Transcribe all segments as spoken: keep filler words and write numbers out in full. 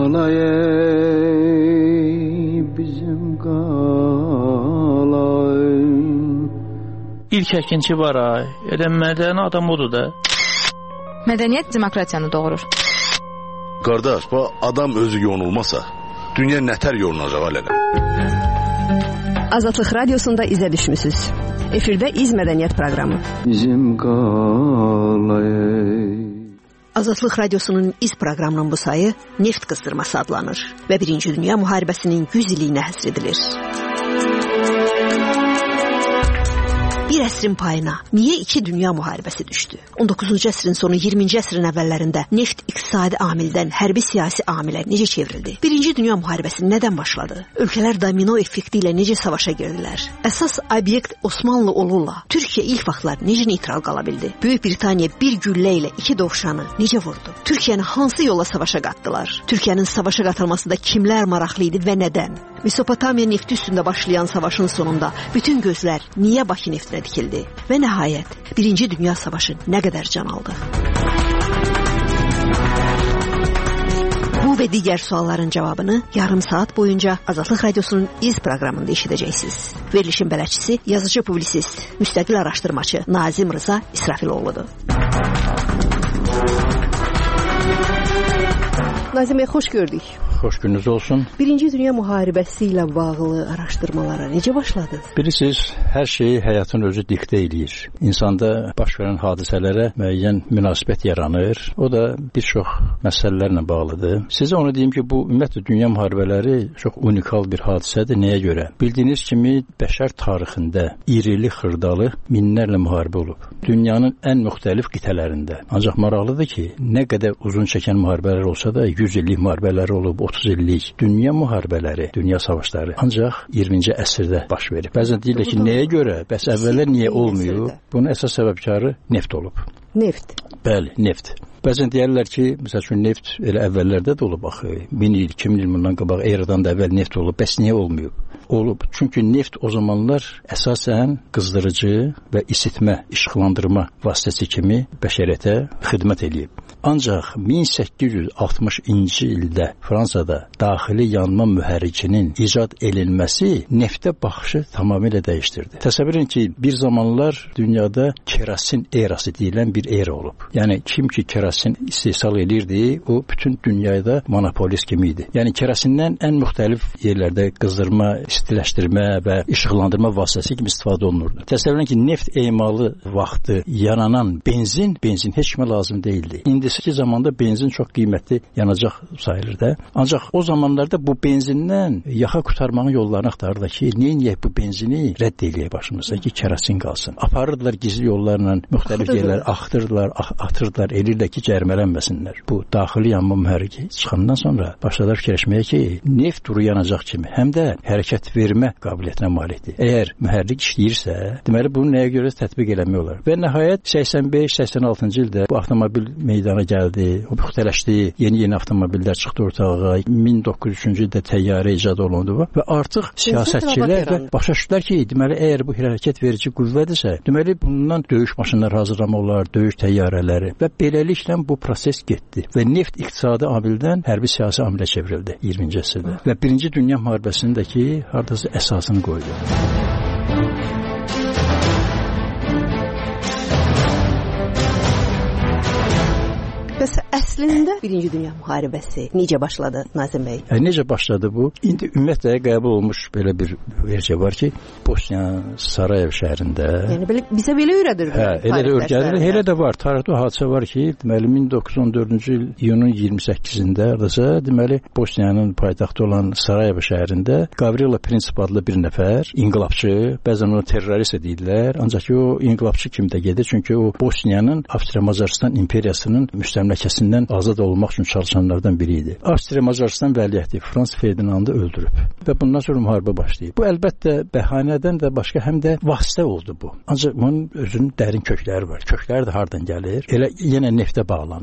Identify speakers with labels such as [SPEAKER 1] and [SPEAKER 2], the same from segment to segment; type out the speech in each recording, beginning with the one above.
[SPEAKER 1] qalay bizim qalay.
[SPEAKER 2] İlk əkinçi var ay, elə mədəni adam odur da.
[SPEAKER 3] Mədəniyyət demokratiyanı doğurur.
[SPEAKER 4] Qardaş, bu adam özü yonulmasa, dünya nətər yolunacaq alələ?
[SPEAKER 5] Azadlıq Radiosunda izə düşmüsünüz. Efirdə İz Mədəniyyət proqramı.
[SPEAKER 1] Bizim qalay.
[SPEAKER 5] Azadlıq Radiosunun İz proqramının bu sayı Neft qızdırması adlanır və Birinci Dünya Müharibəsinin yüz illiyinə həsr edilir. Bir əsrin payına niyə iki dünya müharibəsi düşdü? on doqquzuncu əsrin sonu, iyirminci əsrin əvvəllərində neft iqtisadi amildən hərbi siyasi amilə necə çevrildi? Birinci Dünya Müharibəsi nədən başladı? Ölkələr domino effekti ilə necə savaşa girdilər? Əsas obyekt Osmanlı olurla Türkiyə ilk vaxtlar necə neytral qala bildi? Böyük Britaniya bir güllə ilə iki dovşanı necə vurdu? Türkiyəni hansı yolla savaşa qatdılar? Türkiyənin savaşa qatılmasında kimlər maraqlı idi və nədən? Mesopotamiya nefti üstündə başlayan savaşın sonunda bütün gözlər niyə Bakı neftinə dikildi? Və nəhayət, Birinci Dünya Savaşı nə qədər can aldı? Bu və digər sualların cavabını yarım saat boyunca Azadlıq Radiosunun İz proqramında eşidəcəksiniz. Verilişin bələdçisi, yazıcı publisist, müstəqil araşdırmaçı Nazim Rıza İsrafiloğludur. Nazim bəy, xoş gördük.
[SPEAKER 6] Xoş gününüz olsun.
[SPEAKER 5] Birinci Dünya Müharibəsi ilə bağlı araşdırmalara necə başladı?
[SPEAKER 6] Bilirsiniz, hər şeyi həyatın özü diktə eləyir. İnsanda baş verən hadisələrə müəyyən münasibət yaranır. O da bir çox məsələlərlə bağlıdır. Sizə onu deyim ki, bu ümumiyyətlə dünya müharibələri çox unikal bir hadisədir. Nəyə görə? Bildiyiniz kimi bəşər tarixində irili xırdalı minlərlə müharibə olub. Dünyanın ən müxtəlif qitələrində. Ancaq maraqlıdır ki, nə qədər uzun çəkən müharibələr olsa da yüz illik müharibələr olub, otuz illik dünya müharibələri, dünya savaşları ancaq iyirminci əsrdə baş verib. Bəzən deyirlər ki, nəyə görə? Bəs əvvəllər niyə olmuyor? Bunun əsas səbəbkarı neft olub.
[SPEAKER 5] Neft?
[SPEAKER 6] Bəli, neft. Bəzən deyərlər ki, məsəl üçün neft elə əvvəllərdə də olub axı. min il, iki min il bundan qabaq eradan da əvvəl neft olub. Bəs niyə olmuyor? Olub. Çünki neft o zamanlar əsasən qızdırıcı və isitmə, işıqlandırma vasitəsi kimi bəşəriyyətə xidmət eləyib. Ancaq min səkkiz yüz altmışıncı ildə Fransada daxili yanma mühərrikinin icad edilməsi neftə baxışı tamamilə dəyişdirdi. Təsəvvür edin ki, bir zamanlar dünyada kerasin erası deyilən bir era olub. Yəni kim ki kerasin istehsal edirdi, o bütün dünyada monopolist kimi idi. Yəni kerasindən ən müxtəlif yerlərdə qızdırma, istiləşdirmə və işıqlandırma vasitəsi kimi istifadə olunurdu. Təsəvvür edin ki, neft emalı vaxtı yananan benzin, benzin heç kimə lazım deyildi. İndiki zamanda benzin çox qiymətli yanacaq sayılır da. Ancaq o zamanlarda bu benzindən yaxa qurtarmağın yollarını axtarırdı ki, niyə bu benzini rədd eləyək başımıza ki, kerasin qalsın. Aparırdılar gizli yollarla müxtəlif yerlər, axtırdılar, atırdılar, elirlər ki, cərmələnməsinlər. Bu daxili yanma mühərriki çıxandan sonra başladılar fikirləşməyə ki, neft duru yanacaq kimi həm də hərəkət vermə qabiliyyətinə malikdir. Əgər mühərrik işləyirsə, deməli bunu nəyə görə tətbiq eləmək olar? Və nəhayət səksən beş səksən altıncı ildə bu avtomobil meydana gəldi, o müxtələşdi, yeni-yeni avtomobillər çıxdı ortalığa, min doqquz yüz üçüncü ildə təyyarə icad olundu və artıq siyasətçilər və başa düşdülər ki, deməli əgər bu hərəkət verici qüvvədirsə, deməli bundan döyüş maşınları hazırlamaq olar, döyüş təyyarələri və beləliklə bu proses getdi və neft iqtisadi amildən hərbi siyasi amilə çevrildi iyirminci əsrdə və Birinci Dünya Müharibəsindəki hardasa əsasını qoydu.
[SPEAKER 5] Bəs əslində Birinci Dünya Müharibəsi necə başladı Nazim bəy?
[SPEAKER 6] Yəni, necə başladı bu? İndi ümumiyyətlə qəbul olmuş belə bir versiya var ki, Bosniya Sarayev şəhərində.
[SPEAKER 5] Yəni belə bizə belə öyrədir.
[SPEAKER 6] Hə, elə də öyrədir. Elə də var. Tarixdə hadisə var ki, deməli min doqquz yüz on dördüncü il iyunun iyirmi səkkizində adasa, deməli Bosniyanın paytaxtı olan Sarayev şəhərində Gavrilo Princip adlı bir nəfər, inqilabçı, bəzən onu terrorist deyirlər, ancaq o inqilabçı kimi də gedir, çünki o Bosniyanın Avstriya-Macaristan imperiyasının müstəmləkəsindən azad olmaq üçün çalışanlardan biri idi. Avstriya-Macaristan vəliəhdi Frans Ferdinandı öldürüb və bundan sonra müharibə başlayıb. Bu əlbəttə bəhanədən də başqa həm də vasitə oldu bu. Ancaq bunun özünün dərin kökləri var. Kökləri də hardan gəlir? Elə yenə neftə bağlanır.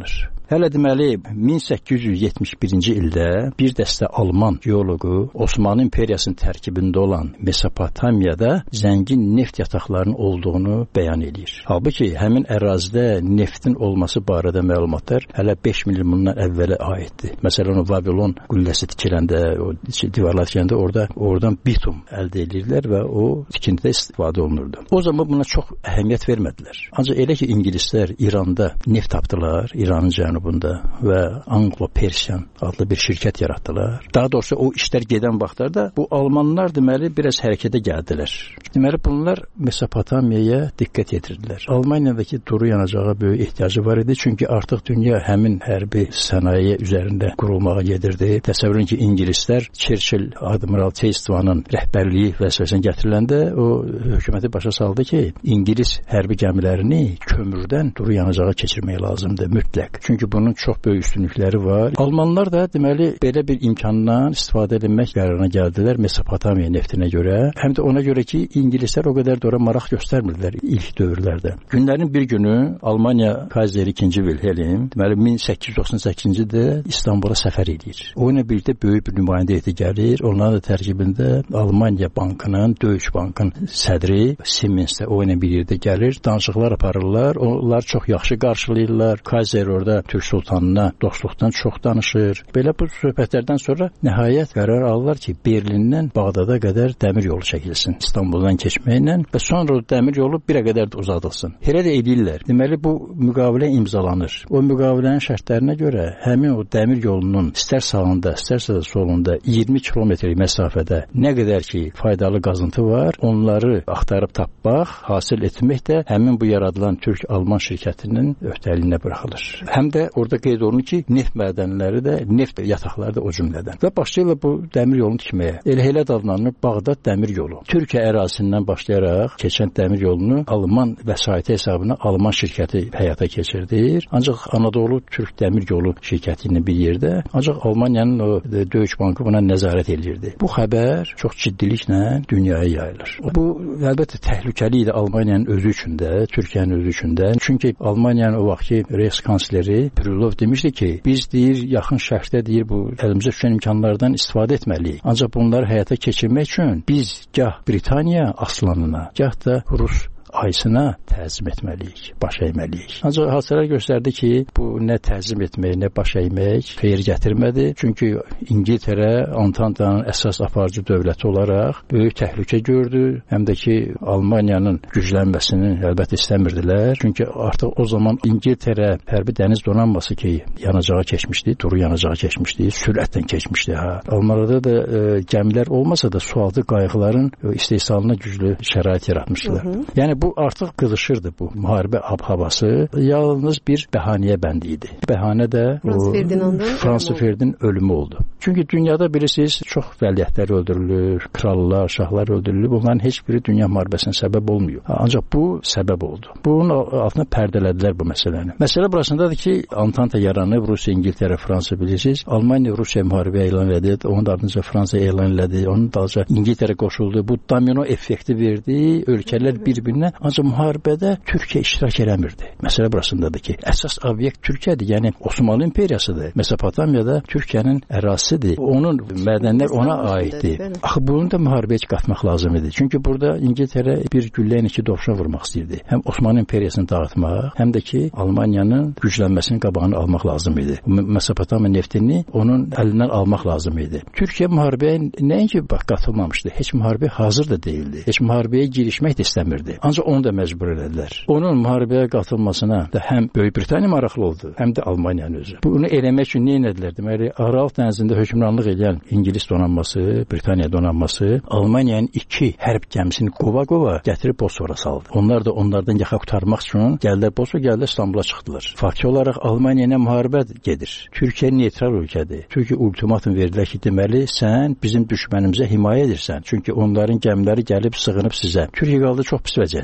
[SPEAKER 6] Hələ deməli min səkkiz yüz yetmiş birinci ildə bir dəstə Alman geoloqu Osmanlı İmperiyasının tərkibində olan Mesopotamiyada zəngin neft yataqlarının olduğunu bəyan edir. Halbuki həmin ərazidə neftin olması barədə məlumatlar hələ beş milyon bundan əvvələ aiddir. Məsələn, o Vavilon qülləsi tikiləndə, o divarlar tikiləndə orada oradan bitum əldə edirlər və o tikintidə istifadə olunurdu. O zaman buna çox əhəmiyyət vermədilər. Ancaq elə ki ingilislər İranda neft tapdılar, İranın cənubunda və Anglo-Persian adlı bir şirkət yaratdılar. Daha doğrusu o işlər gedən vaxtlarda bu almanlar deməli biraz hərəkətə gəldilər. Deməli bunlar Mesopotamiyaya diqqət yetirdilər. Almaniyadakı duru yanacağa böyük ehtiyacı var idi, çünki artıq dünya həmin hərbi sənaye üzərində qurulmağa gedirdi. Təsəvvür edin ki, ingilislər Churchill, Admiral Chestvanın rəhbərliyi vəzifəsinə gətiriləndə o hökuməti başa saldı ki, İngilis hərbi gəmilərini kömürdən duru yanacağa keçirmək lazımdır mütləq. Çünki bunun çox böyük üstünlükləri var. Almanlar da deməli belə bir imkandan istifadə etmək qərarına gəldilər Mesopotamiya neftinə görə. Həm də ona görə ki, ingilislər o qədər də ora maraq göstərmirdilər ilk dövrlərdə. Günlərin bir günü Almaniya Kayseri ikinci Wilhelm deməli min səkkiz yüz doxsan səkkizinci ildə İstanbula səfər edir. O ilə birlikdə böyük bir nümayəndə heyəti gəlir. Onların da tərkibində Almaniya Bankının, Deutsche Bankın sədri Siemens də o ilə bir yerdə gəlir. Danışıqlar aparırlar. Onlar çox yaxşı qarşılayırlar. Kayser orada Türk sultanına dostluqdan çox danışır. Belə bu söhbətlərdən sonra nəhayət qərar alırlar ki, Berlindən Bağdada qədər dəmir yolu çəkilsin. İstanbuldan keçməklə və sonra o dəmir yolu birə qədər də uzadılsın. Elə də edirlər. Deməli bu müqavilə imzalanır. O müqavilənin şərtlərinə görə həmin o dəmir yolunun istər sağında, istərsə də solunda iyirmi kilometrlik məsafədə nə qədər ki faydalı qazıntı var, onları axtarıb tapmaq, hasil etmək də həmin bu yaradılan Türk-Alman şirkətinin öhdəliyinə buraxılır. Həm də orada qeyd olunur ki, neft mədənləri də, neft yataqları da o cümlədən. Və başlayırlar bu dəmir yolunu tikməyə. Elə elə adlanır Bağdad dəmir yolu. Türkiyə ərazisindən başlayaraq keçən dəmir yolunu Alman vəsaiti hesabına Alman şirkəti həyata keçirdir. Ancaq Anadolu Türk dəmir yolu şirkəti ilə bir yerdə, ancaq Almaniyanın o Deutsche Bankı buna nəzarət edirdi. Bu xəbər çox ciddiliklə dünyaya yayılır. Bu əlbəttə təhlükəli idi Almaniyanın özü üçün də, Türkiyənin özü üçün də. Çünki Almaniyanın o vaxtki Reichskansleri Krylov demişdi ki, biz deyir yaxın şərqdə deyir bu əlimizə düşən imkanlardan istifadə etməliyik. Ancaq bunları həyata keçirmək üçün biz gah Britaniya aslanına, gah da Rus ayısına təzim etməliyik, baş əyməliyik. Ancaq hadisələr göstərdi ki, bu nə təzim etmək, nə baş əymək xeyir gətirmədi. Çünki İngiltərə Antantanın əsas aparıcı dövləti olaraq böyük təhlükə gördü. Həm də ki, Almaniyanın güclənməsini əlbəttə istəmirdilər. Çünki artıq o zaman İngiltərə hərbi dəniz donanması ki, yanacağa keçmişdi, duru yanacağa keçmişdi, sürətlə keçmişdi. Ha. Almanlarda da e, gəmilər olmasa da sualtı qayıqların e, istehsalına güclü şərait yaratmışdılar. Hı -hı. Yəni bu artıq qızışırdı bu müharibə ab-havası. Yalnız bir bəhanəyə bənd idi. Bəhanə də
[SPEAKER 5] Frans Ferdinandın
[SPEAKER 6] Frans Ferdinandın ölümü oldu. Çünki dünyada bilirsiniz çox vəliəhtlər öldürülür, krallar, şahlar öldürülür. Bunların heç biri dünya müharibəsinə səbəb olmuyor. Ancaq bu səbəb oldu. Bunun altına pərdələdilər bu məsələni. Məsələ burasındadır ki, Antanta yaranıb, Rusiya, İngiltərə, Fransa bilirsiniz. Almaniya Rusiya müharibə elan edir, onun ardınca Fransa elan elədi, onun dalınca İngiltərə qoşuldu. Bu domino effekti verdi. Ölkələr bir-birinə, ancaq müharibədə Türkiyə iştirak eləmirdi. Məsələ burasındadır ki, əsas obyekt Türkiyədir, yəni Osmanlı İmperiyasıdır. Mesopotamiyada Türkiyənin ərazisidir. Onun mədənlər ona aiddir. Axı bunu da müharibəyə qatmaq lazım idi. Çünki burada İngiltərə bir güllə ilə iki dovşan vurmaq istəyirdi. Həm Osmanlı İmperiyasını dağıtmaq, həm də ki, Almaniyanın güclənməsinin qabağını almaq lazım idi. Mesopotamiya neftini onun əlindən almaq lazım idi. Türkiyə müharibəyə nəinki bax qatılmamışdı, heç müharibəyə hazır da değildi. Heç müharibəyə girişmək də istəmirdi. Ancaq onu da məcbur elədilər. Onun müharibəyə qatılmasına da həm Böyük Britaniya maraqlı oldu, həm də Almaniyanın özü. Bunu eləmək üçün nə etdilər? Deməli, Aralıq dənizində hökmranlıq edən İngilis donanması, Britaniya donanması Almaniyanın iki hərb gəmisini qova-qova gətirib Bosfora saldı. Onlar da onlardan yaxa qurtarmaq üçün gəldilər Bosfora, gəldilər İstanbula çıxdılar. Faktiki olaraq Almaniya ilə müharibə gedir. Türkiyə neytral ölkədir. Türkiyə ultimatum verdilər ki, deməli, sən bizim düşmənimizə himayə edirsən. Çünki onların gəmiləri gəlib sığınıb sizə. Türkiyə qaldı çox pis vəziyyətdə.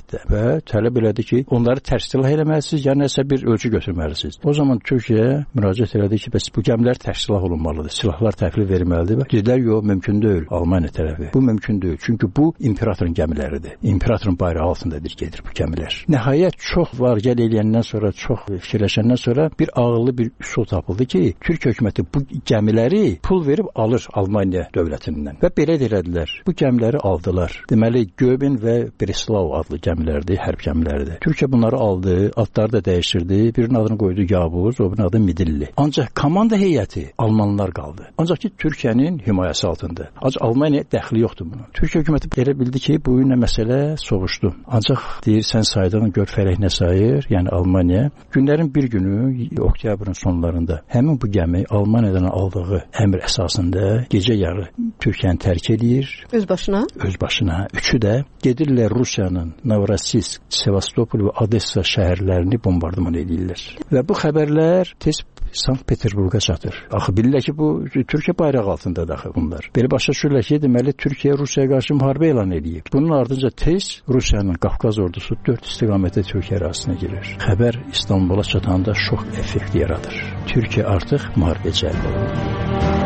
[SPEAKER 6] əlbəttə və tələb elədi ki, onları tərsilah eləməlisiniz, ya nəsə bir ölçü götürməlisiniz. O zaman Türkiyə müraciət elədi ki, bəs bu gəmilər tərsilah olunmalıdır, silahlar təhvil verilməlidir. Və dedilər, yox, mümkün deyil, Almaniya tərəfi. Bu mümkün deyil, çünki bu imperatorun gəmiləridir. İmperatorun bayrağı altındadır gedir bu gəmilər. Nəhayət çox var gəl eləyəndən sonra, çox fikirləşəndən sonra bir ağıllı bir üsul tapıldı ki, Türk hökuməti bu gəmiləri pul verib alır Almaniya dövlətindən. Və belə elədilər. Bu gəmiləri aldılar. Deməli, Göbin və Breslau adlı gəmilərdir, hərb gəmiləridir. Türkiyə bunları aldı, adları da dəyişdirdi. Birinin adını qoydu Yavuz, o birinin adı Midilli. Ancaq komanda heyəti Almanlar qaldı. Ancaq ki, Türkiyənin himayəsi altında. Ancaq Almaniya dəxli yoxdur bunun. Türkiyə hökuməti elə bildi ki, bu ilə məsələ soğuşdu. Ancaq deyir, sən saydığın gör fərək nə sayır, yəni Almaniya. Günlərin bir günü, oktyabrın sonlarında həmin bu gəmi Almaniyadan aldığı əmr əsasında gecə yarı Türkiyəni tərk edir.
[SPEAKER 5] Öz başına?
[SPEAKER 6] Öz başına. Üçü də gedirlər Rusiyanın Novorossiysk, Sevastopol və Odessa şəhərlərini bombardıman edirlər. Və bu xəbərlər tez Sankt-Peterburqa çatır. Axı bilirlər ki, bu Türkiyə bayrağı altındadır axı bunlar. Belə başa düşürlər ki, deməli Türkiyə Rusiyaya qarşı müharibə elan edib. Bunun ardınca tez Rusiyanın Qafqaz ordusu dörd istiqamətdə Türkiyə ərazisinə girir. Xəbər İstanbula çatanda şok effekti yaradır. Türkiyə artıq müharibəyə cəlb olunur.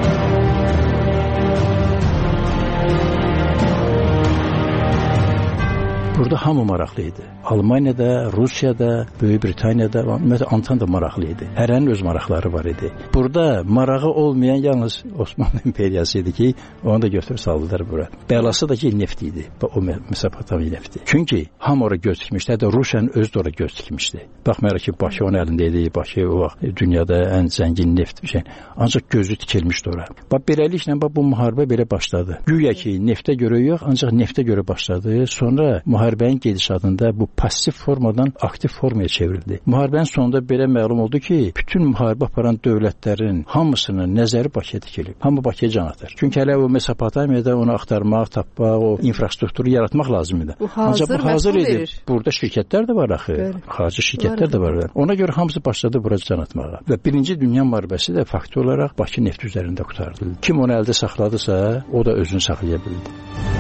[SPEAKER 6] Burada hamı maraqlı idi. Almaniyada, Rusiyada, Böyük Britaniyada, ümumiyyətlə Antan da maraqlı idi. Hərənin öz maraqları var idi. Burada marağı olmayan yalnız Osmanlı imperiyası idi ki, onu da götürüb saldılar bura. Bəlası da ki, neft idi. O Mesopotamiya nefti. Çünki hamı ora göz dikmişdi. Hətta Rusiyanın özü də ora göz dikmişdi. Baxmayaraq ki, Bakı onun əlində idi. Bakı o vaxt dünyada ən zəngin neft bir şey. Ancaq gözü tikilmişdi ora. Bax, beləliklə bu müharibə belə başladı. Güya ki, neftə görə yox, ancaq neftə görə başladı. Sonra müharibənin gedişatında bu pasiv formadan aktiv formaya çevrildi. Müharibənin sonunda belə məlum oldu ki, bütün müharibə aparan dövlətlərin hamısının nəzəri Bakıya dikilib. Hamı Bakıya can atır. Çünki hələ o Mesopotamiyada onu axtarmaq, tapmaq, o infrastrukturu yaratmaq lazım idi.
[SPEAKER 3] Bu hazır,
[SPEAKER 6] ancaq bu hazır idi.
[SPEAKER 3] Verir.
[SPEAKER 6] Burada şirkətlər də var axı. Xarici şirkətlər də var. Ona görə hamısı başladı bura can atmağa. Və birinci Dünya müharibəsi də faktör olaraq Bakı neft üzərində qurtardı. Kim onu əldə saxladısa, o da özünü saxlaya bildi.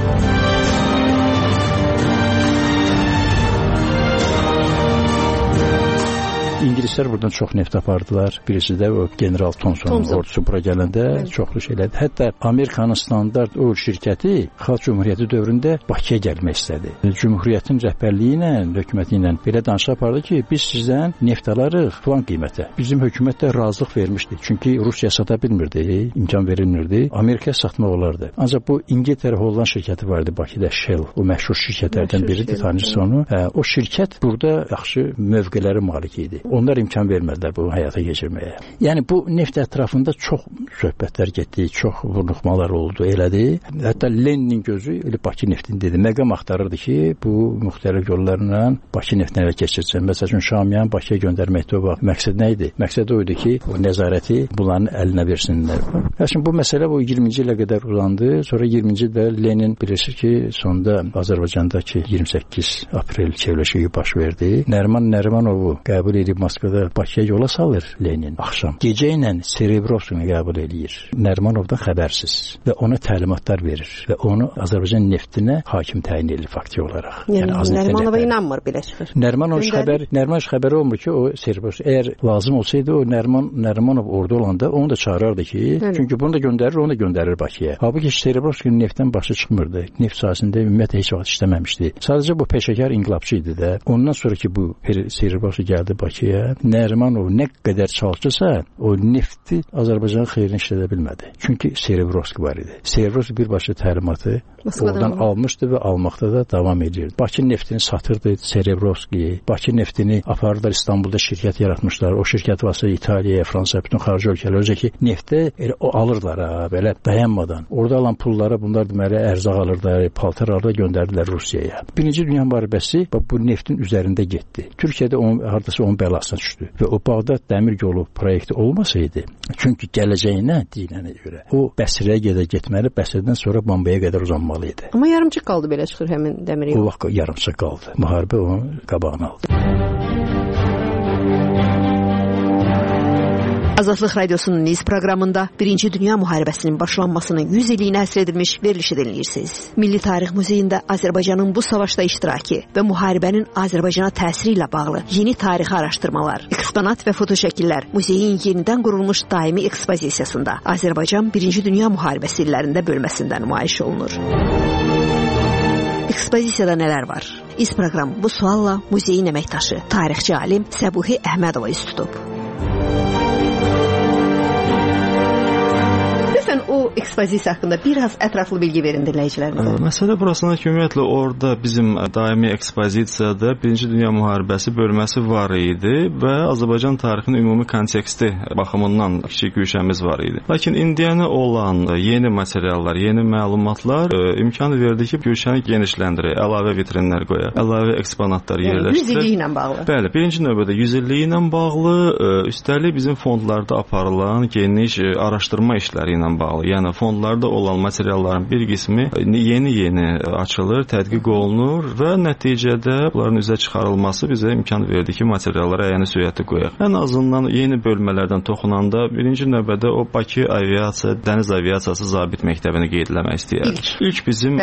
[SPEAKER 6] İngilislər buradan çox neft apardılar. Birisi də o General Thomsonun ordusu bura gələndə evet. çoxlu şeylər. Hətta Amerikanın standart oil şirkəti Xalq Cümhuriyyəti dövründə Bakıya gəlmək istədi. Cümhuriyyətin rəhbərliyi ilə, hökuməti ilə belə danışıq apardı ki, biz sizdən neft alarıq falan qiymətə. Bizim hökumət də razılıq vermişdi. Çünki Rusiya sata bilmirdi, imkan verilmirdi. Amerikaya satmaq olardı. Ancaq bu İngiltərə Holland şirkəti vardı Bakıda, Shell. O məşhur şirkətlərdən biridir, tanırsınız onu. Hə, o şirkət burada yaxşı mövqelərə malik idi. Onlar imkan vermədilər bu həyata keçirməyə. Yəni bu neft ətrafında çox söhbətlər getdi, çox vurnuxmalar oldu, elədi. Hətta Leninin gözü elə Bakı neftini dedi. Məqam axtarırdı ki, bu müxtəlif yollarla Bakı neftinə ələ keçirsin. Məsələn, Şamiyan Bakıya göndərməkdə o vaxt məqsəd nə idi? Məqsəd o idi ki, o nəzarəti bunların əlinə versinlər. Hətta bu məsələ bu iyirminci ilə qədər uzandı. Sonra iyirminci ildə Lenin bilirsiniz ki, sonda Azərbaycandakı iyirmi səkkiz aprel çevrilişi baş verdi. Nəriman Nərimanovu qəbul edib Moskvada Bakıya yola salır Lenin axşam. Gecə ilə Serebrovskini qəbul edir. Nərimanovdan xəbərsiz və ona təlimatlar verir və onu Azərbaycan neftinə hakim təyin edir fakti olaraq.
[SPEAKER 5] Yəni, yəni Nərimanova inanmır belə çıxır.
[SPEAKER 6] Nərimanov xəbər, Nərimanov xəbəri olmur ki, o Serebrovski əgər lazım olsaydı o Nəriman Nərimanov orada olanda onu da çağırardı ki, Hı. çünki bunu da göndərir, onu da göndərir Bakıya. Halbuki Serebrovskinin neftdən başı çıxmırdı. Neft sahəsində ümumiyyətlə heç vaxt işləməmişdi. Sadəcə bu peşəkar inqilabçı idi də. Ondan sonra ki bu Serebrovski gəldi Bakıya, Nərimanov nə qədər çalışırsa, o nefti Azərbaycanın xeyrinə işlədə bilmədi. Çünki Serebrovski var idi. Serebrovski birbaşa təlimatı oradan almışdı və almaqda da davam edirdi. Bakı neftini satırdı Serebrovski. Bakı neftini apardılar İstanbulda şirkət yaratmışlar. O şirkət vasitəsilə İtaliyaya, Fransaya, bütün xarici ölkələrə özə ki, nefti elə o alırlar ha, belə dayanmadan. Orada alan pullara bunlar deməli ərzaq alırlar, paltar alırlar, göndərdilər Rusiyaya. Birinci Dünya müharibəsi bu neftin üzərində getdi. Türkiyədə onun hardasa onun bəlasına düşdü. Və o Bağdad dəmir yolu proyekti olmasaydı, çünki gələcəyinə deyilənə görə o Bəsrəyə gedə getməli, Bəsrədən sonra Bombaya qədər uzanmalı idi.
[SPEAKER 5] Amma yarımçıq qaldı belə çıxır həmin dəmir yolu.
[SPEAKER 6] O vaxt yarımçıq qaldı. Müharibə onun qabağını aldı.
[SPEAKER 5] Azadlıq Radiosunun Niz proqramında Birinci Dünya Müharibəsinin başlanmasının yüz illiyinə həsr edilmiş verilişi dinləyirsiniz. Milli Tarix Muzeyində Azərbaycanın bu savaşda iştirakı və müharibənin Azərbaycana təsiri ilə bağlı yeni tarixi araşdırmalar, eksponat və fotoşəkillər muzeyin yenidən qurulmuş daimi ekspozisiyasında Azərbaycan Birinci Dünya Müharibəsi illərində bölməsində nümayiş olunur. Ekspozisiyada nələr var? İz proqram bu sualla muzeyin əməkdaşı, tarixçi alim Səbuhi Əhmədova üz tutub. O ekspozisiya haqqında biraz ətraflı bilgi verin dinləyicilərimizə.
[SPEAKER 7] Məsələ burasında ki, ümumiyyətlə orada bizim daimi ekspozisiyada Birinci Dünya Müharibəsi bölməsi var idi və Azərbaycan tarixinin ümumi konteksti baxımından kiçik güşəmiz var idi. Lakin indiyənə olan yeni materiallar, yeni məlumatlar e, imkan verdi ki, güşəni genişləndirək, əlavə vitrinlər qoyaq, əlavə eksponatlar
[SPEAKER 5] yəni,
[SPEAKER 7] yerləşdirək.
[SPEAKER 5] yüz illiyi ilə bağlı.
[SPEAKER 7] Bəli, birinci növbədə yüz illiyi ilə bağlı, e, üstəlik bizim fondlarda aparılan geniş e, araşdırma işləri ilə bağlı. Yəni fondlarda olan materialların bir qismi yeni-yeni açılır, tədqiq olunur və nəticədə bunların üzə çıxarılması bizə imkan verdi ki, materiallara əyəni söhbəti qoyaq. Ən azından yeni bölmələrdən toxunanda birinci növbədə o Bakı aviasiya, dəniz aviasiyası zabit məktəbini qeydləmək istəyirəm. İlk, İlk bizim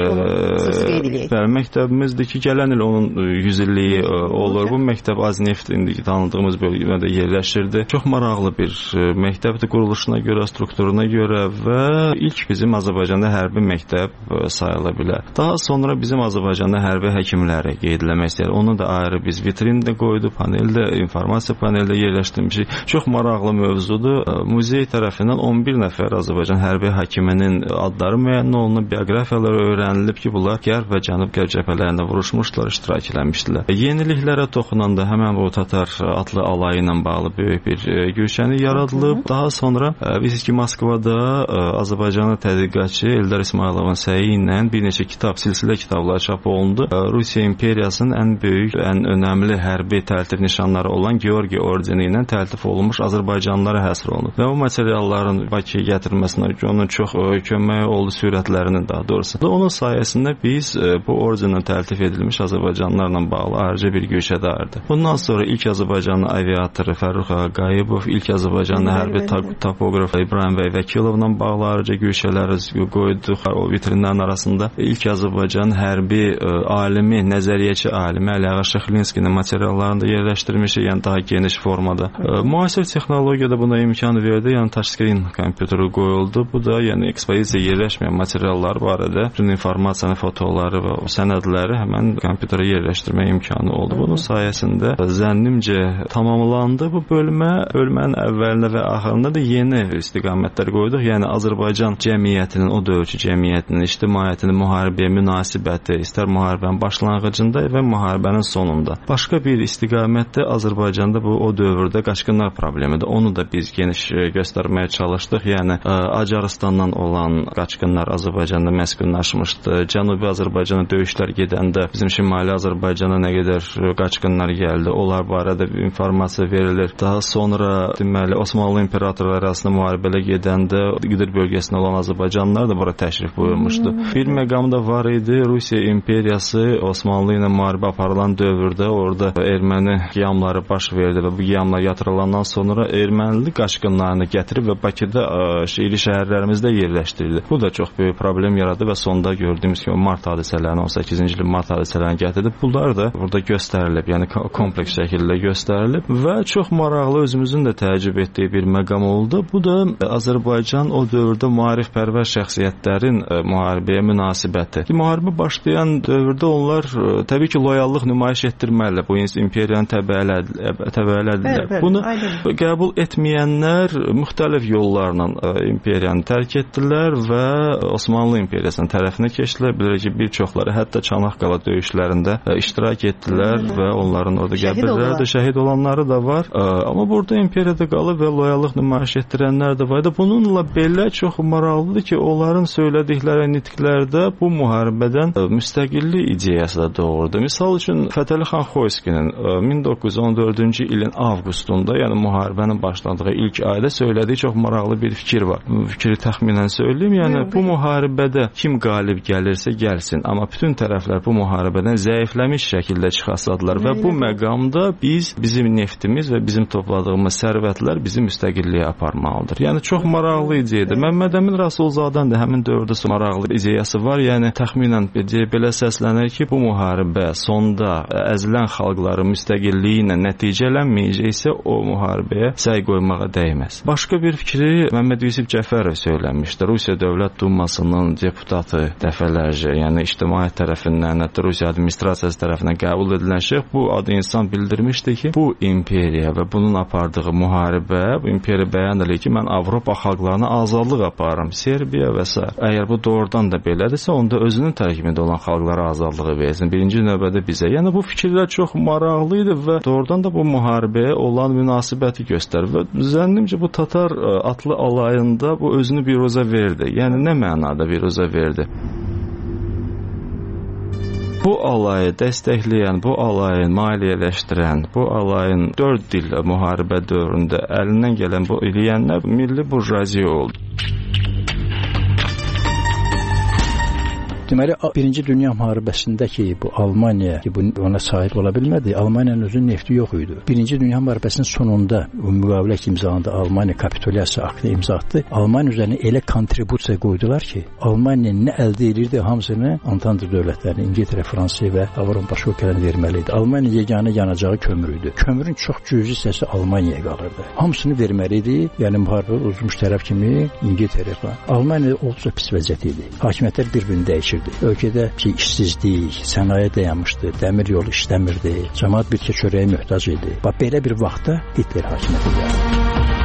[SPEAKER 7] bəli, e, bəli, məktəbimizdir ki, gələn il onun yüz illiyi e, olur. Bu məktəb Azneft indi tanıdığımız bölgədə yerləşirdi. Çox maraqlı bir e, məktəbdir quruluşuna görə, strukturuna görə və ilk bizim Azərbaycanda hərbi məktəb sayıla bilər. Daha sonra bizim Azərbaycanda hərbi həkimləri qeydləmək istəyir. Onu da ayrı biz vitrində qoydu, paneldə, informasiya paneldə yerləşdirmişik. Çox maraqlı mövzudur. Muzey tərəfindən on bir nəfər Azərbaycan hərbi həkiminin adları müəyyən olunub, bioqrafiyaları öyrənilib ki, bunlar Qərb və Cənub-Qərb cəbhələrində vuruşmuşlar, iştirak eləmişdilər. Yeniliklərə toxunanda həmən bu Tatar atlı alayı ilə bağlı böyük bir güşəni yaradılıb. Daha sonra biz ki, Moskvada Azərbaycanlı tədqiqatçı Eldar İsmayılovun səyi ilə bir neçə kitab, silsilə kitablar çap olundu. Rusiya imperiyasının ən böyük, ən önəmli hərbi təltif nişanları olan Georgiy ordeni ilə təltif olunmuş Azərbaycanlılara həsr olunub. Və o materialların Bakıya gətirilməsinə onun çox köməyi oldu, sürətlərinin daha doğrusu. Onun sayəsində biz bu ordenlə təltif edilmiş Azərbaycanlılarla bağlı ayrıca bir güşədardı. Bundan sonra ilk Azərbaycanlı aviatoru Fərrux Ağayevov, ilk Azərbaycanlı hərbi topoqraf İbrahim bəy Vəkilovla bağlı ayrıca güşələri qoyduq o vitrinlərin arasında. İlk Azərbaycan hərbi ə, alimi, nəzəriyyəçi alimi Əliağa Şıxlinskinin materiallarını da yerləşdirmişik, yəni daha geniş formada. Ə, müasir texnologiyada buna imkan verdi, yəni touchscreen kompüteri qoyuldu. Bu da yəni ekspozisiya yerləşməyən materiallar barədə bütün informasiyanı, fotoları və sənədləri həmən kompüterə yerləşdirmək imkanı oldu. Bunun sayəsində zənnimcə tamamlandı bu bölmə. Bölmənin əvvəlində və axırında da yeni istiqamətlər qoyduq. Yəni Azərbaycan cəmiyyətinin, o dövrkü cəmiyyətinin, ictimaiyyətinin müharibəyə münasibəti, istər müharibənin başlanğıcında və müharibənin sonunda. Başqa bir istiqamətdə Azərbaycanda bu o dövrdə qaçqınlar problemidir. Onu da biz geniş göstərməyə çalışdıq. Yəni Acarıstandan olan qaçqınlar Azərbaycanda məskunlaşmışdı. Cənubi Azərbaycana döyüşlər gedəndə bizim Şimali Azərbaycana nə qədər qaçqınlar gəldi, onlar barədə informasiya verilir. Daha sonra deməli Osmanlı imperatorları arasında müharibələr gedəndə Qıdır bölgəsində olan Azərbaycanlılar da bura təşrif buyurmuşdu. Hmm. Bir məqam da var idi. Rusiya imperiyası Osmanlı ilə müharibə aparılan dövrdə orada erməni qiyamları baş verdi və bu qiyamlar yatırılandan sonra ermənili qaçqınlarını gətirib və Bakıda iri şəhərlərimizdə yerləşdirdi. Bu da çox böyük problem yaradı və sonda gördüyümüz kimi mart hadisələrini, on səkkizinci ilin mart hadisələrini gətirdi. Bunlar da burada göstərilib, yəni kompleks şəkildə göstərilib və çox maraqlı, özümüzün də təəccüb etdiyi bir məqam oldu. Bu da Azərbaycan o dövrdə maarifpərvər şəxsiyyətlərin ə, müharibəyə münasibəti. Müharibə başlayan dövrdə onlar ə, təbii ki, loyallıq nümayiş etdirməlidir. Bu imperiyanın təbəələdilər. Bunu aynen. Qəbul etməyənlər müxtəlif yollarla ə, imperiyanı tərk etdilər və Osmanlı imperiyasının tərəfinə keçdilər. Bilir ki, bir çoxları hətta Çanaqqala döyüşlərində ə, iştirak etdilər hmm. və onların orada qəbirlərdə şəhid olanları da var. Ə, amma burada imperiyada qalıb və loyallıq nümayiş etdirənlər də var. Bununla belə fikirlər çox maraqlıdır ki, onların söylədikləri nitqlərdə bu müharibədən müstəqillik ideyası da doğurdu. Misal üçün Fətəli xan Xoyskinin min doqquz yüz on dördüncü ilin avqustunda, yəni müharibənin başlandığı ilk ayda söylədiyi çox maraqlı bir fikir var. Bu fikri təxminən söyləyim, yəni bu müharibədə kim qalib gəlirsə gəlsin, amma bütün tərəflər bu müharibədən zəifləmiş şəkildə çıxasadılar və bu məqamda biz, bizim neftimiz və bizim topladığımız sərvətlər bizi müstəqilliyə aparmalıdır. Yəni çox maraqlı ideyadır. Məmməd Əmin Rasulzadənin də həmin dövrdə maraqlı ideyası var. Yəni təxminən belə səslənir ki, bu müharibə sonda əzilən xalqların müstəqilliyi ilə nəticələnməyəcəksə o müharibəyə səy qoymağa dəyməz. Başqa bir fikri Məmməd Yusif Cəfərov söyləmişdi. Rusiya Dövlət Dumasının deputatı dəfələrcə, yəni ictimaiyyət tərəfindən, hətta Rusiya administrasiyası tərəfindən qəbul edilən şəxs bu adı insan bildirmişdi ki, bu imperiya və bunun apardığı müharibə, bu imperiya bəyan edir ki, mən Avropa xalqlarına azadlıq aparıram, Serbiya və s. Əgər bu doğrudan da belədirsə, onda özünün tərkibində olan xalqlara azadlığı versin. Birinci növbədə bizə. Yəni bu fikirlər çox maraqlı idi və doğrudan da bu müharibəyə olan münasibəti göstərir və zənnimcə bu Tatar atlı alayında bu özünü biroza verdi. Yəni nə mənada biroza verdi? Bu alayı dəstəkləyən, bu alayı maliyyələşdirən, bu alayın dörd il müharibə dövründə əlindən gələn bu eləyənlər milli burjuaziya oldu.
[SPEAKER 6] Deməli, Birinci Dünya müharibəsində ki, bu Almaniya ki, bu ona sahib ola bilmədi, Almaniyanın özünün nefti yox idi. Birinci Dünya müharibəsinin sonunda o müqavilə imzalandı, Almaniya kapitulyasiya aktı imza atdı. Almaniya üzərinə elə kontribusiya qoydular ki, Almaniya nə əldə edirdi, hamısını Antantı dövlətlərini, İngiltərə, Fransa və Avropa başqa ölkələrini verməli idi. Almaniya yeganə yanacağı kömür idi. Kömürün çox cüzi hissəsi Almaniyaya qalırdı. Hamısını verməli idi. Yəni müharibə uzmuş tərəf kimi İngiltərə falan. Almaniya olduqca pis vəziyyət idi. Hakimiyyətlər bir-birini dəyişirdi. Ölkədə ki, işsizlik, sənaye dayanmışdı, dəmir yolu işləmirdi, cəmaət bir çörəyə möhtac idi. Bax, belə bir vaxtda Hitler hakimiyyətə gəldi.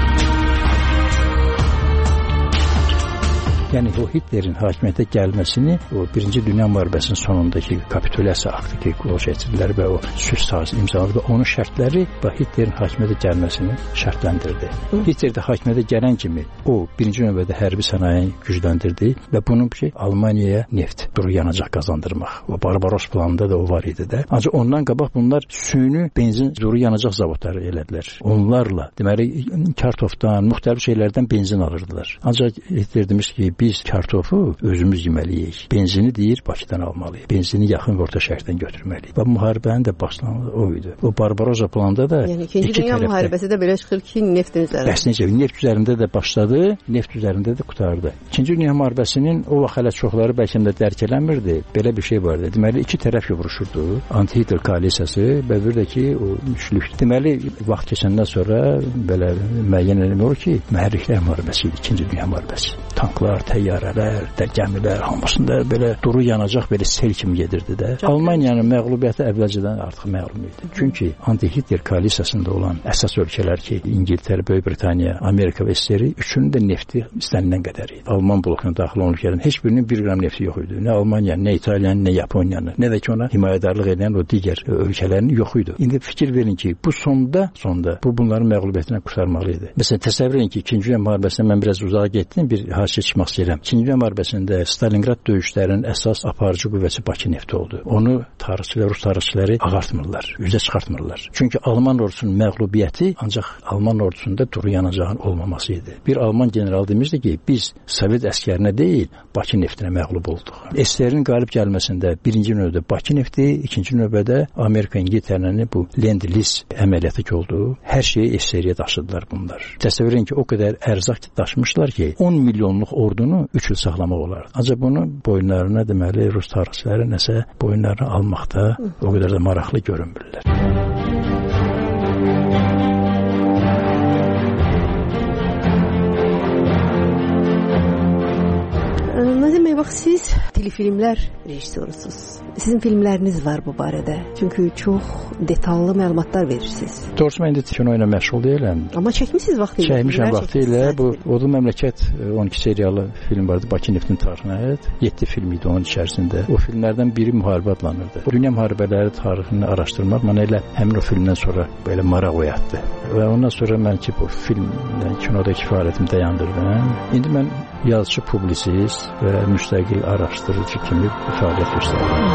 [SPEAKER 6] Yəni o Hitlerin hakimiyyətə gəlməsini o Birinci Dünya müharibəsinin sonundakı kapitulyasiya aktı ki, qol çəkdilər və o sülh sazisi imzaladı və onun şərtləri və Hitlerin hakimiyyətə gəlməsini şərtləndirdi. Hitler də hakimiyyətə gələn kimi o birinci növbədə hərbi sənayeni gücləndirdi və bunun ki, Almaniyaya neft, duru yanacaq qazandırmaq. O Barbaros planında da o var idi də. Ancaq ondan qabaq bunlar süni benzin, duru yanacaq zavodları elədilər. Onlarla, deməli, kartofdan, müxtəlif şeylərdən benzin alırdılar. Ancaq Hitler demiş ki, biz kartofu özümüz yeməliyik. Benzini deyir, Bakıdan almalıyıq. Benzini yaxın və orta şərqdən götürməliyik. Və müharibənin də başlanğıcı o idi. O Barbarossa planında da
[SPEAKER 8] yəni ikinci dünya tərəfdə, müharibəsi də belə çıxır ki, neftin üzərində.
[SPEAKER 6] Bəs necə? Neft üzərində də başladı, neft üzərində də qurtardı. İkinci dünya müharibəsinin o vaxt hələ çoxları bəlkə də dərk eləmirdi. Belə bir şey vardı. Deməli, iki tərəf vuruşurdu. Anti-Hitler koalisiyası və bir də ki, o üçlük. Deməli, vaxt keçəndən sonra belə müəyyən eləmir ki, mühərriklər müharibəsi idi, ikinci dünya müharibəsi. Tanklar, təyyarələr, gəmilər, hamısında belə duru yanacaq belə sel kimi gedirdi də. Çok Almaniyanın məğlubiyyəti əvvəlcədən artıq məlum idi. Çünki anti-Hitler koalisiyasında olan əsas ölkələr ki, İngiltərə, Böyük Britaniya, Amerika və S S R üçünün də nefti istənilən qədər idi. Alman blokuna daxil olan ölkələrin heç birinin bir qram nefti yox idi. Nə Almaniyanın, nə İtaliyanın, nə Yaponiyanın, nə də ki ona himayədarlıq edən o digər ölkələrin yox idi. İndi fikir verin ki, bu sonda, sonda bu bunların məğlubiyyətindən qurtarmalı idi. Məsələn, təsəvvür edin ki, ikinci dünya müharibəsindən mən biraz uzağa getdim, bir hadisə çıxmaq istəyirəm. İkinci dünya müharibəsində Stalingrad döyüşlərinin əsas aparıcı qüvvəsi Bakı nefti oldu. Onu tarixçilər, Rus tarixçiləri ağartmırlar, üzə çıxartmırlar. Çünki Alman ordusunun məğlubiyyəti ancaq Alman ordusunda duru yanacağın olmaması idi. Bir Alman general demişdi ki, biz Sovet əskərinə deyil, Bakı neftinə məğlub olduq. S S R-in qalib gəlməsində birinci növbədə Bakı nefti, ikinci növbədə Amerika, İngiltərənin bu Lend-Liz əməliyyatı ki oldu. Hər şeyi S S R-yə daşıdılar bunlar. Təsəvvür edin ki, o qədər ərzaq daşımışlar ki, on milyonluq ordunu üç il saxlamaq olar. Ancaq bunu boyunlarına deməli Rus tarixçiləri nəsə boyunlarına almaqda o qədər də maraqlı görünmürlər.
[SPEAKER 8] Nazim bəy, bax siz telefilmlər rejissorusunuz. Sizin filmləriniz var bu barədə. Çünki çox detallı məlumatlar verirsiniz.
[SPEAKER 6] Doğrusu mən indi kino ilə məşğul deyiləm.
[SPEAKER 8] Amma çəkmisiniz vaxtı ilə.
[SPEAKER 6] Çəkmişəm vaxtı ilə. Bu Odlu Məmləkət on iki seriyalı film vardı. Bakı neftin tarixinə aid. yeddi film idi onun içərisində. O filmlərdən biri müharibə adlanırdı. Dünya müharibələri tarixini araşdırmaq mənə elə həmin o filmdən sonra belə maraq oyatdı. Və ondan sonra mən ki bu filmlə kinodakı fəaliyyətimi dayandırdım. İndi mən yazıcı, publisist və müstəqil araşdırıcı kimi fəaliyyət göstərirəm.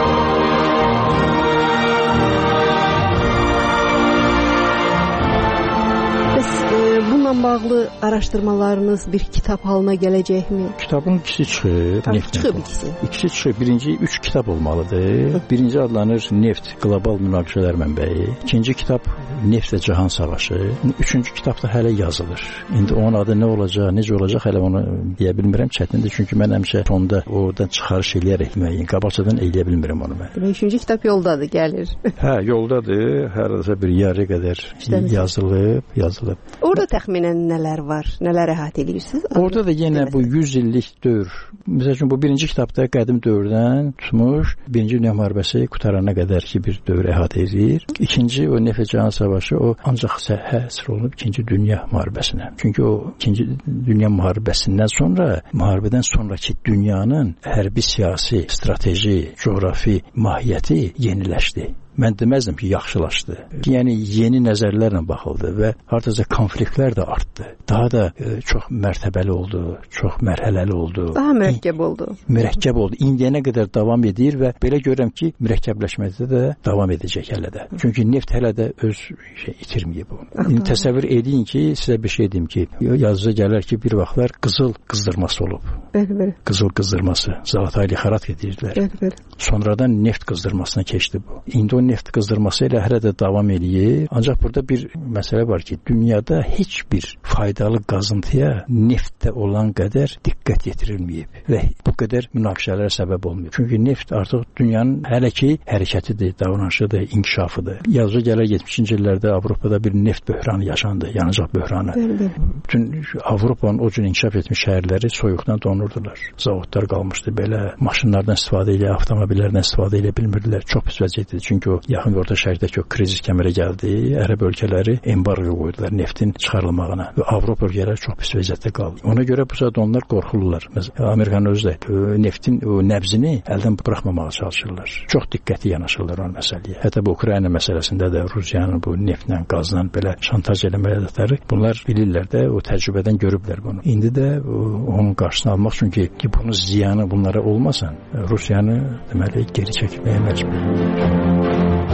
[SPEAKER 8] Bəs e, bununla bağlı araşdırmalarınız bir kitab halına gələcəkmi?
[SPEAKER 6] Kitabın ikisi çıxıb.
[SPEAKER 8] Neft çıxıb ikisi.
[SPEAKER 6] İkisi çıxıb. Birinci üç kitab olmalıdır. Birinci adlanır Neft, Qlobal Münaqişələr Mənbəyi. İkinci kitab Neft və Cahan Savaşı. Üçüncü kitab da hələ yazılır. İndi onun adı nə olacaq, necə olacaq hələ onu deyə bilmirəm. Çətindir çünki mən həmişə fonda oradan çıxarış eləyərək müəyyən qabaqcadan eləyə bilmirəm onu mən.
[SPEAKER 8] Demək üçüncü kitab yoldadır, gəlir.
[SPEAKER 6] Hə, yoldadır. Hər bir yarı qədər İşləmişsiniz. yazılıb, yazılıb.
[SPEAKER 8] Orada təxminən nələr var? Nələr əhatə edirsiniz?
[SPEAKER 6] Orada da yenə bu yüz illik dövr. Məsələn bu birinci kitabda qədim dövrdən tutmuş birinci Dünya müharibəsi qutarana qədər ki bir dövr əhatə edir. İkinci o Neft və Cahan Savaşı o ancaq həsr olunub ikinci Dünya müharibəsinə. Çünki o ikinci Dünya müharibəsindən sonra müharibədən sonrakı dünyanın hərbi, siyasi, strateji, coğrafi mahiyyəti yeniləşdi. Mən deməzdim ki, yaxşılaşdı. Yəni yeni nəzərlərlə baxıldı və hardasa konfliktlər də artdı. Daha da e, çox mərtəbəli oldu, çox mərhələli oldu.
[SPEAKER 8] Daha mürəkkəb oldu.
[SPEAKER 6] Mürəkkəb oldu. İndiyənə qədər davam edir və belə görürəm ki, mürəkkəbləşməkdə də davam edəcək hələ də. Çünki neft hələ də öz şey itirməyib bu. İndi təsəvvür edin ki, sizə bir şey deyim ki, yazıca gələr ki, bir vaxtlar qızıl qızdırması olub.
[SPEAKER 8] Bəli, bəli.
[SPEAKER 6] Qızıl qızdırması, Zalataylı xarat edirdilər.
[SPEAKER 8] Bəli, bəli.
[SPEAKER 6] Sonradan neft qızdırmasına keçdi bu. İndi o neft qızdırması ilə hələ də davam eləyir. Ancaq burada bir məsələ var ki, dünyada heç bir faydalı qazıntıya neftdə olan qədər diqqət yetirilməyib və bu qədər münaqişələrə səbəb olmuyor. Çünki neft artıq dünyanın hələ ki hərəkətidir, davranışıdır, inkişafıdır. Yazıca gələr yetmişinci illərdə Avropada bir neft böhranı yaşandı, yanacaq böhranı. Bütün Avropanın o cür inkişaf etmiş şəhərləri soyuqdan donurdular. Zavodlar qalmışdı belə, maşınlardan istifadə ilə, avtomobillərdən istifadə ilə bilmirdilər. Çox pis vəziyyətdir. Çünki o yaxın və orta şərqdəki o krizis kəmərə gəldi. Ərəb ölkələri embargo qoydular neftin çıxarılmağına və Avropa ölkələri çox pis vəziyyətdə qaldı. Ona görə bu saat onlar qorxurlar. Məsələn, Amerikanın özü də neftin o nəbzini əldən buraxmamağa çalışırlar. Çox diqqətli yanaşırlar o məsələyə. Hətta bu Ukrayna məsələsində də Rusiyanın bu neftlə, qazla belə şantaj eləməkləri bunlar bilirlər də, o təcrübədən görüblər bunu. İndi də o, onun qarşısını almaq üçün ki, ki bunun ziyanı bunlara olmasın, Rusiyanı deməli geri çəkməyə məcbur.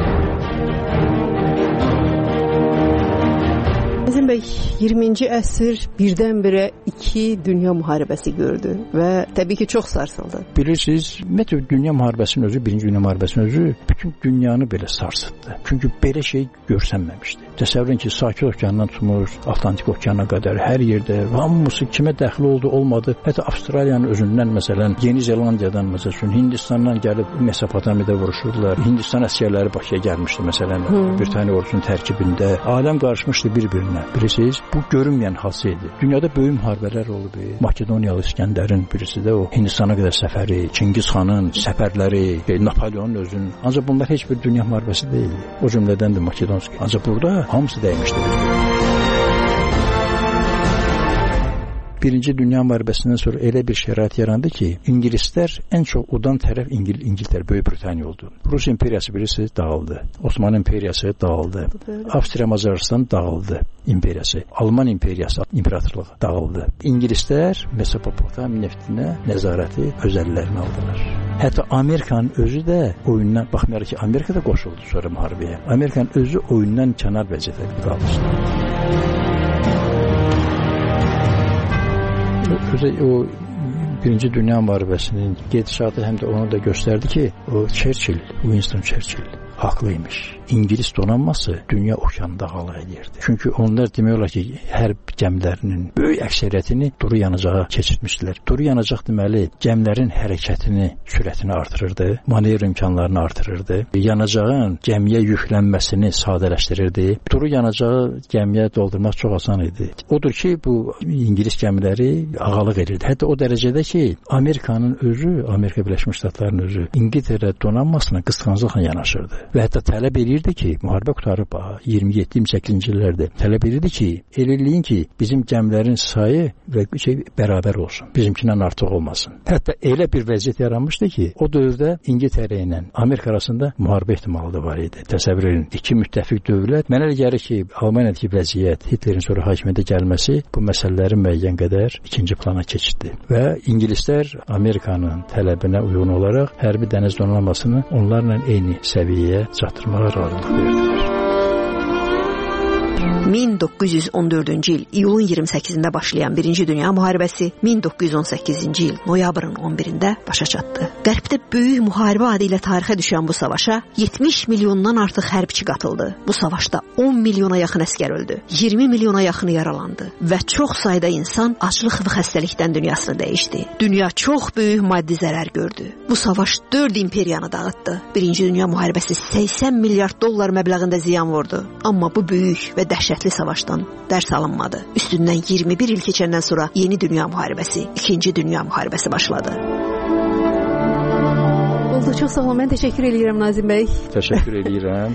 [SPEAKER 8] Nazim bəy, iyirminci əsr birdən-birə iki dünya müharibəsi gördü və təbii ki, çox sarsıldı.
[SPEAKER 6] Bilirsiniz, ümumiyyətlə dünya müharibəsinin özü, birinci dünya müharibəsinin özü bütün dünyanı belə sarsıtdı. Çünki belə şey görsənməmişdi. Təsəvvürün ki, Sakit okeandan tutmuş, Atlantik okeana qədər hər yerdə hamısı kimə dəxli oldu, olmadı. Hətta Avstraliyanın özündən, məsələn, Yeni Zelandiyadan, məsələn, Hindistandan gəlib Mesopotamiyada vuruşurdular. Hindistan əsgərləri Bakıya gəlmişdi, məsələn, hmm. Britaniya ordusunun tərkibində. Aləm qarışmışdı bir-birinə. Bilirsiniz, bu görünməyən hadsə idi. Dünyada böyük müharibələr olub. Makedoniyalı İskəndərin birisi də o Hindistana qədər səfəri, Çingiz xanın səfərləri, Napoleonun özünün. Ancaq bunlar heç bir dünya müharibəsi deyildi. O cümlədəndir Makedonski. Ancaq burada hamısı dəymişdi. Birinci Dünya müharibəsindən sonra elə bir şərait yarandı ki, İngilislər ən çox udan tərəf İngil İngiltərə, Böyük Britaniya oldu. Rus imperiyası birisi dağıldı. Osmanlı imperiyası dağıldı. Avstriya Macaristan dağıldı imperiyası. Alman imperiyası, imperatorluğu dağıldı. İngilislər Mesopotamiya neftinə nəzarəti öz əllərinə aldılar. Hətta Amerikanın özü də oyundan, baxmayaraq ki, Amerika da qoşuldu sonra müharibəyə. Amerikanın özü oyundan kənar vəziyyətdə qalmışdı. Özü o Birinci Dünya müharibəsinin gedişatı həm də onu da göstərdi ki, o Churchill, Winston Churchill haqlıymış. İngilis donanması dünya okeanında qalıq edirdi. Çünki onlar demək olar ki, hərb gəmilərinin böyük əksəriyyətini duru yanacağa keçirtmişdilər. Duru yanacaq deməli gəmilərin hərəkətini, sürətini artırırdı, manevr imkanlarını artırırdı, yanacağın gəmiyə yüklənməsini sadələşdirirdi. Duru yanacağı gəmiyə doldurmaq çox asan idi. Odur ki, bu İngilis gəmiləri ağalıq edirdi. Hətta o dərəcədə ki, Amerikanın özü, Amerika Birləşmiş Ştatlarının özü İngiltərə donanmasına qısqanclıqla yanaşırdı. Və hətta tələb edirdi ki, müharibə qutarıb iyirmi yeddi iyirmi səkkizinci illərdə tələb edirdi ki, elə eləyin ki, bizim gəmilərin sayı və şey bərabər olsun. Bizimkindən artıq olmasın. Hətta elə bir vəziyyət yaranmışdı ki, o dövrdə İngiltərə ilə Amerika arasında müharibə ehtimalı da var idi. Təsəvvür edin, iki müttəfiq dövlət. Mənə elə gəlir ki, Almaniyadakı vəziyyət, Hitlerin sonra hakimiyyətə gəlməsi bu məsələlərin müəyyən qədər ikinci plana keçdi. Və ingilislər Amerikanın tələbinə uyğun olaraq hərbi dəniz donanmasını onlarla eyni səviyyəyə çatdırmağa razılıq verdilər.
[SPEAKER 5] min doqquz yüz on dördüncü il iyulun iyirmi səkkizində başlayan Birinci Dünya müharibəsi min doqquz yüz on səkkizinci il noyabrın on birində başa çatdı. Qərbdə böyük müharibə adı ilə tarixə düşən bu savaşa yetmiş milyondan artıq hərbçi qatıldı. Bu savaşda on milyona yaxın əsgər öldü, iyirmi milyona yaxını yaralandı və çox sayda insan aclıq və xəstəlikdən dünyasını dəyişdi. Dünya çox böyük maddi zərər gördü. Bu savaş dörd imperiyanı dağıtdı. Birinci Dünya müharibəsi səksən milyard dollar məbləğində ziyan vurdu. Amma bu böyük və dəhşətli savaşdan dərs alınmadı. Üstündən iyirmi bir il keçəndən sonra Yeni Dünya müharibəsi, İkinci Dünya müharibəsi başladı.
[SPEAKER 8] Oldu, çox sağ olun. Mən təşəkkür edirəm Nazim bəy.
[SPEAKER 6] Təşəkkür edirəm.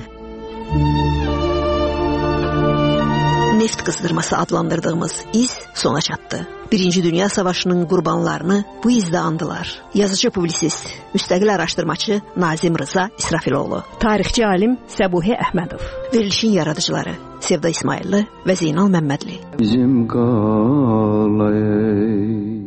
[SPEAKER 5] Neft qızdırması adlandırdığımız iz sona çatdı. Birinci Dünya Savaşının qurbanlarını bu izdə andılar. Yazıcı publisist, müstəqil araşdırmaçı Nazim Rıza İsrafiloğlu.
[SPEAKER 8] Tarixçi alim Səbuhi Əhmədov.
[SPEAKER 5] Verilişin yaradıcıları Sevda İsmailli və Zeynal Məmmədli.
[SPEAKER 1] Bizim qalay